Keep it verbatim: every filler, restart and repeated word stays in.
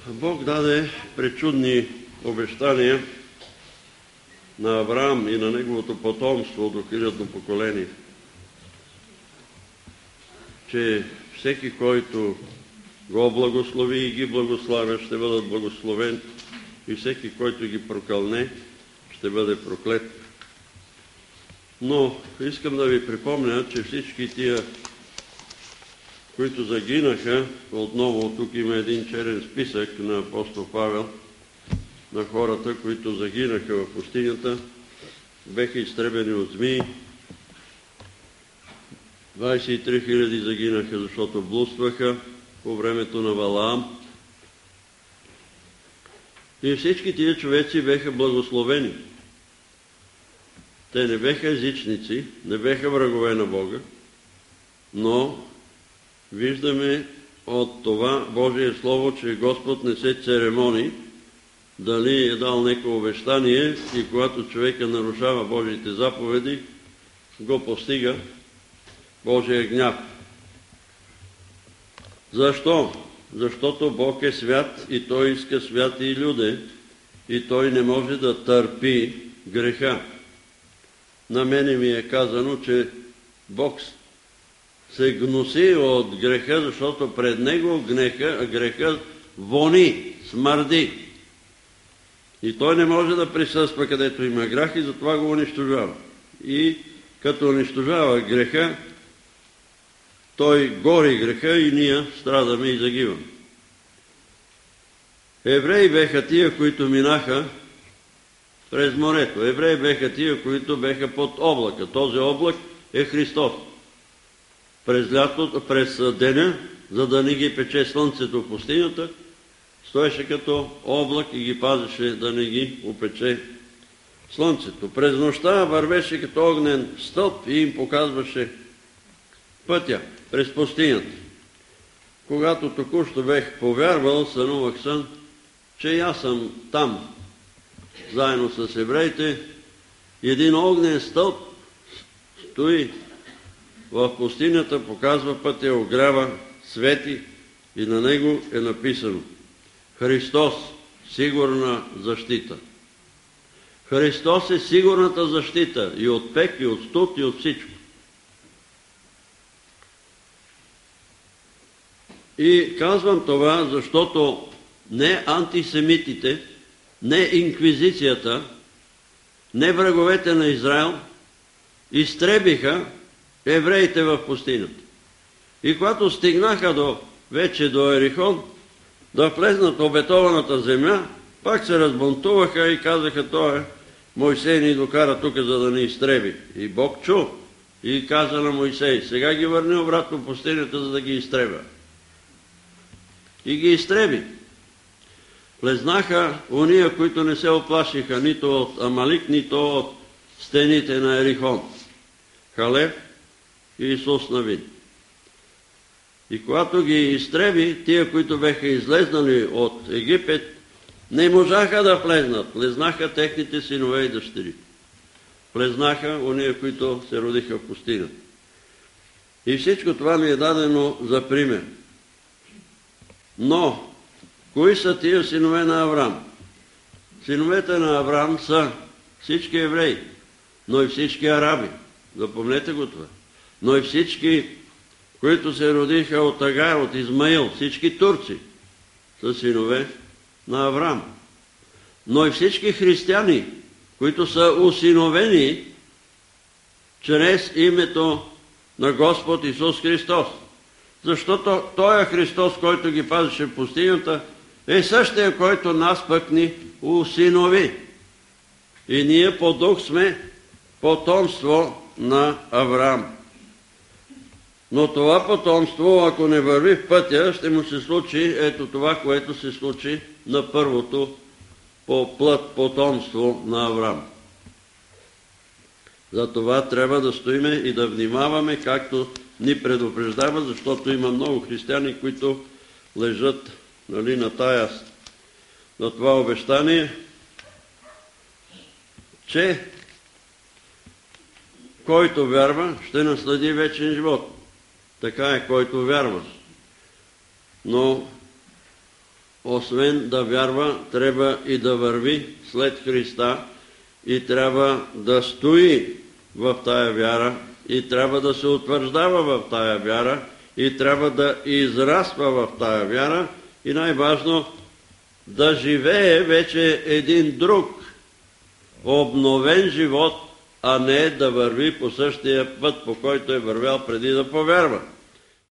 Бог даде пречудни обещания на Авраам и на неговото потомство до хилядно поколение, че всеки, който го благослови и ги благославя, ще бъдат благословен, и всеки, който ги прокълне, ще бъде проклет. Но искам да ви припомня, че всички тия, които загинаха, отново тук има един черен списък на апостол Павел, на хората, които загинаха в пустинята, беха изтребени от змии. двадесет и три хиляди загинаха, защото блудстваха по времето на Валаам. И всички тия човеци беха благословени. Те не беха езичници, не беха врагове на Бога, но виждаме от това Божие Слово, че Господ не се церемони дали е дал некое обещание и когато човека нарушава Божиите заповеди, го постига Божия гняв. Защо? Защото Бог е свят и Той иска святи люде и Той не може да търпи греха. На мене ми е казано, че Бог се гноси от греха, защото пред Него греха, греха вони, смърди. И Той не може да присъства където има грях и затова го унищожава. И като унищожава греха, Той гори греха и ние страдаме и загиваме. Евреи беха тия, които минаха през морето. Евреи беха тия, които беха под облака. Този облак е Христос. През лятото, през деня, за да не ги пече слънцето в пустинята, стоеше като облак и ги пазеше да не ги опече слънцето. През нощта вървеше като огнен стълб и им показваше пътя през пустинята. Когато току-що бех повярвал, сънувах сън, че и аз съм там, заедно с евреите, един огнен стълб стои в пустинята, показва пътя, огрява, свети и на него е написано Христос, сигурна защита. Христос е сигурната защита и от пек, и от студ, и от всичко. И казвам това, защото не антисемитите, не инквизицията, не враговете на Израел изтребиха евреите в пустинята. И когато стигнаха до, вече до Ерихон, да влезнат в обетованата земя, пак се разбунтуваха и казаха, той Мойсей ни докара тук, за да ни изтреби. И Бог чу и каза на Мойсей, сега ги върни обратно в пустинята, за да ги изтребя. И ги изтреби. Влезнаха уния, които не се оплашиха нито от Амалик, нито от стените на Ерихон. Халев и Исус Навин. И когато ги изтреби, тия, които беха излезнали от Египет, не можаха да влезнат. Влезнаха техните синове и дъщери. Влезнаха уния, които се родиха в пустинята. И всичко това ми е дадено за пример. Но, кои са тия синове на Авраам? Синовете на Авраам са всички евреи, но и всички араби. Запомнете го това. Но и всички, които се родиха от Агар, от Измаил, всички турци са синове на Авраам. Но и всички християни, които са усиновени чрез името на Господ Исус Христос. Защото Той Христос, който ги пазеше в пустинята, е същия, който нас пък ни усинови. И ние по дух сме потомство на Авраам. Но това потомство, ако не върви в пътя, ще му се случи ето това, което се случи на първото по плът потомство на Авраам. Затова трябва да стоиме и да внимаваме, както ни предупреждава, защото има много християни, които лежат, нали, на тая, на това обещание, че който вярва, ще наследи вечен живот. Така е, който вярва. Но освен да вярва, трябва и да върви след Христа и трябва да стои в тая вяра и трябва да се утвърждава в тая вяра и трябва да израства в тая вяра и най-важно да живее вече един друг обновен живот, а не да върви по същия път, по който е вървял преди да повярва.